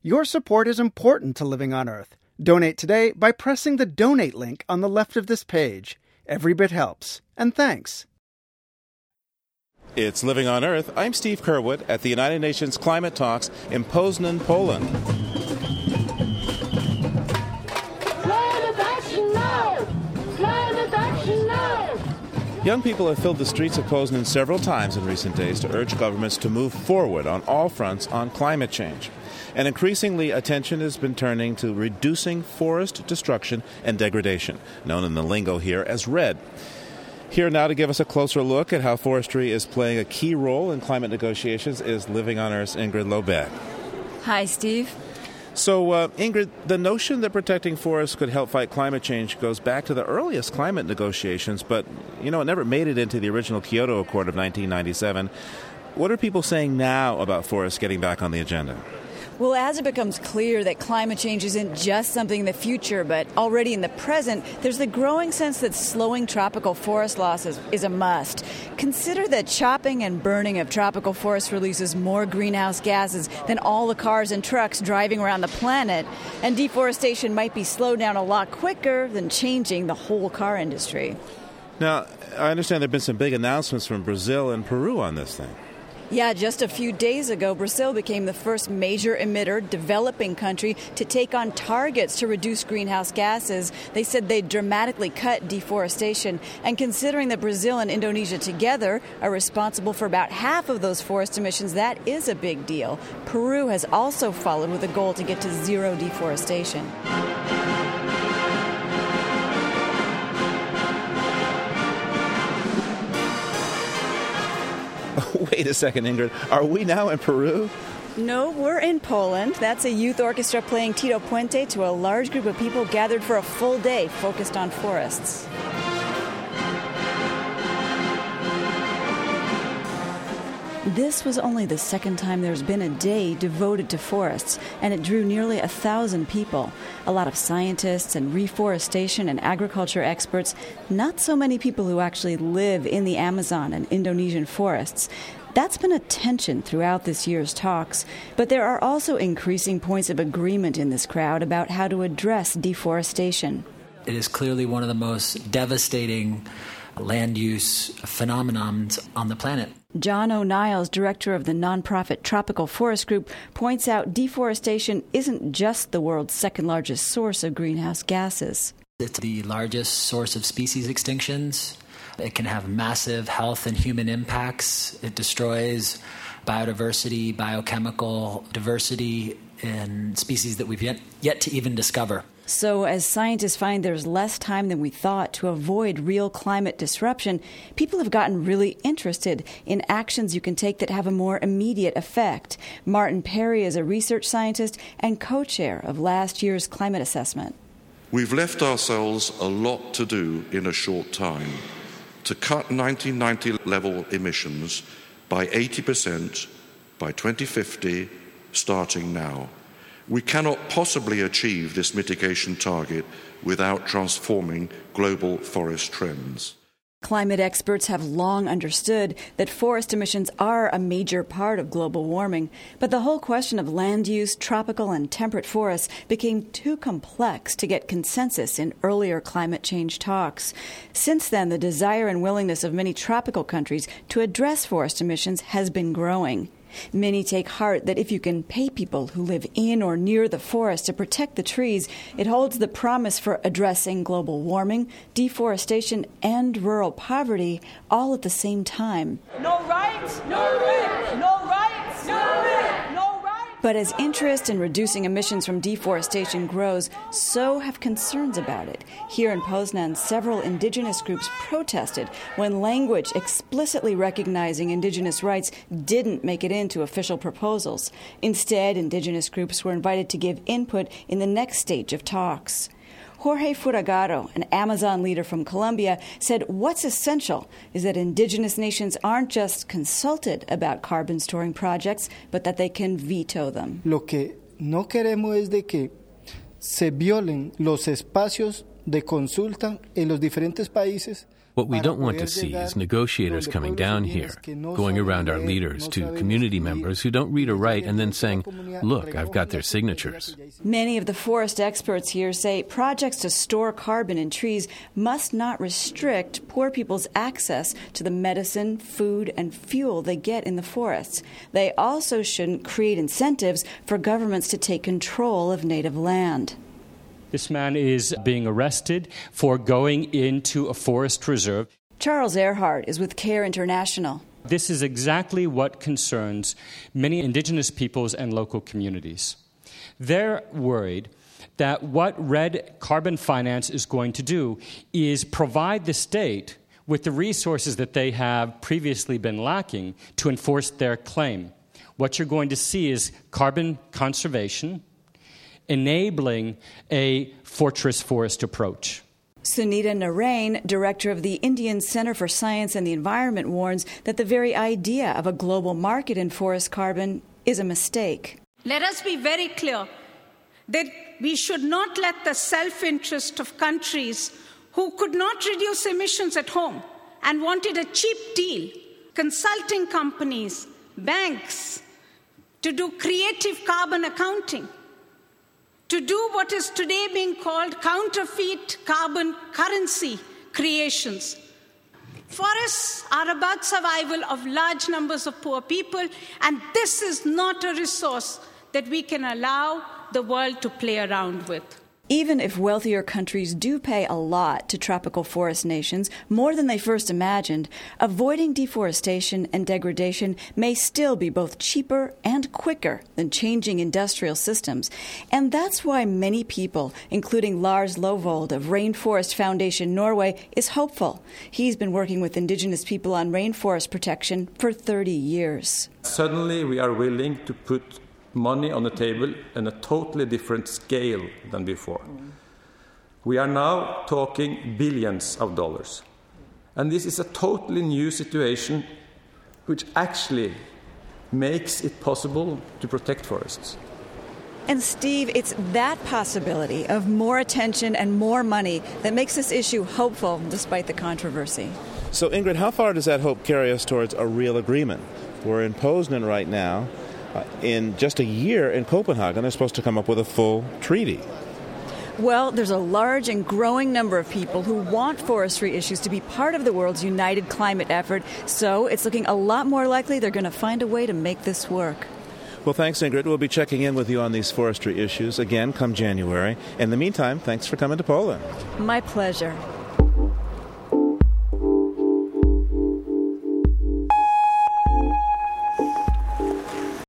Your support is important to Living on Earth. Donate today by pressing the donate link on the left of this page. Every bit helps. And thanks. It's Living on Earth. I'm Steve Curwood at the United Nations Climate Talks in Poznan, Poland. Climate action now! Climate action now! Young people have filled the streets of Poznan several times in recent days to urge governments to move forward on all fronts on climate change. And increasingly, attention has been turning to reducing forest destruction and degradation, known in the lingo here as REDD. Here now to give us a closer look at how forestry is playing a key role in climate negotiations is Living on Earth's Ingrid Lobet. Hi, Steve. So, Ingrid, the notion that protecting forests could help fight climate change goes back to the earliest climate negotiations, but, it never made it into the original Kyoto Accord of 1997. What are people saying now about forests getting back on the agenda? Well, as it becomes clear that climate change isn't just something in the future, but already in the present, there's the growing sense that slowing tropical forest loss is a must. Consider that chopping and burning of tropical forests releases more greenhouse gases than all the cars and trucks driving around the planet, and deforestation might be slowed down a lot quicker than changing the whole car industry. Now, I understand there have been some big announcements from Brazil and Peru on this thing. Yeah, just a few days ago, Brazil became the first major emitter, developing country, to take on targets to reduce greenhouse gases. They said they'd dramatically cut deforestation. And considering that Brazil and Indonesia together are responsible for about half of those forest emissions, that is a big deal. Peru has also followed with a goal to get to zero deforestation. Wait a second, Ingrid. Are we now in Peru? No, we're in Poland. That's a youth orchestra playing Tito Puente to a large group of people gathered for a full day focused on forests. This was only the second time there's been a day devoted to forests, and it drew nearly 1,000 people. A lot of scientists and reforestation and agriculture experts, not so many people who actually live in the Amazon and Indonesian forests. That's been a tension throughout this year's talks, but there are also increasing points of agreement in this crowd about how to address deforestation. It is clearly one of the most devastating land use phenomenons on the planet. John O'Niles, director of the nonprofit Tropical Forest Group, points out deforestation isn't just the world's second largest source of greenhouse gases. It's the largest source of species extinctions. It can have massive health and human impacts. It destroys biodiversity, biochemical diversity in species that we've yet to even discover. So as scientists find there's less time than we thought to avoid real climate disruption, people have gotten really interested in actions you can take that have a more immediate effect. Martin Perry is a research scientist and co-chair of last year's climate assessment. We've left ourselves a lot to do in a short time to cut 1990 level emissions by 80% by 2050, starting now. We cannot possibly achieve this mitigation target without transforming global forest trends. Climate experts have long understood that forest emissions are a major part of global warming, but the whole question of land use, tropical and temperate forests became too complex to get consensus in earlier climate change talks. Since then, the desire and willingness of many tropical countries to address forest emissions has been growing. Many take heart that if you can pay people who live in or near the forest to protect the trees, it holds the promise for addressing global warming, deforestation, and rural poverty all at the same time. No rights, no rent. No rights, no rent. No rights. But as interest in reducing emissions from deforestation grows, so have concerns about it. Here in Poznan, several indigenous groups protested when language explicitly recognizing indigenous rights didn't make it into official proposals. Instead, indigenous groups were invited to give input in the next stage of talks. Jorge Furagaro, an Amazon leader from Colombia, said what's essential is that indigenous nations aren't just consulted about carbon storing projects, but that they can veto them. Lo que no queremos es de que se violen los espacios de consulta en los diferentes países. What we don't want to see is negotiators coming down here, going around our leaders to community members who don't read or write and then saying, look, I've got their signatures. Many of the forest experts here say projects to store carbon in trees must not restrict poor people's access to the medicine, food, and fuel they get in the forests. They also shouldn't create incentives for governments to take control of native land. This man is being arrested for going into a forest reserve. Charles Earhart is with CARE International. This is exactly what concerns many indigenous peoples and local communities. They're worried that what red carbon finance is going to do is provide the state with the resources that they have previously been lacking to enforce their claim. What you're going to see is carbon conservation, enabling a fortress forest approach. Sunita Narain, director of the Indian Center for Science and the Environment, warns that the very idea of a global market in forest carbon is a mistake. Let us be very clear that we should not let the self-interest of countries who could not reduce emissions at home and wanted a cheap deal, consulting companies, banks, to do creative carbon accounting, to do what is today being called counterfeit carbon currency creations. Forests are about survival of large numbers of poor people, and this is not a resource that we can allow the world to play around with. Even if wealthier countries do pay a lot to tropical forest nations, more than they first imagined, avoiding deforestation and degradation may still be both cheaper and quicker than changing industrial systems. And that's why many people, including Lars Lovold of Rainforest Foundation Norway, is hopeful. He's been working with indigenous people on rainforest protection for 30 years. Suddenly we are willing to put money on the table in a totally different scale than before. We are now talking billions of dollars. And this is a totally new situation which actually makes it possible to protect forests. And Steve, it's that possibility of more attention and more money that makes this issue hopeful despite the controversy. So Ingrid, how far does that hope carry us towards a real agreement? We're in Poznan right now. In just a year in Copenhagen, they're supposed to come up with a full treaty. Well, there's a large and growing number of people who want forestry issues to be part of the world's united climate effort, so it's looking a lot more likely they're going to find a way to make this work. Well, thanks, Ingrid. We'll be checking in with you on these forestry issues again come January. In the meantime, thanks for coming to Poland. My pleasure.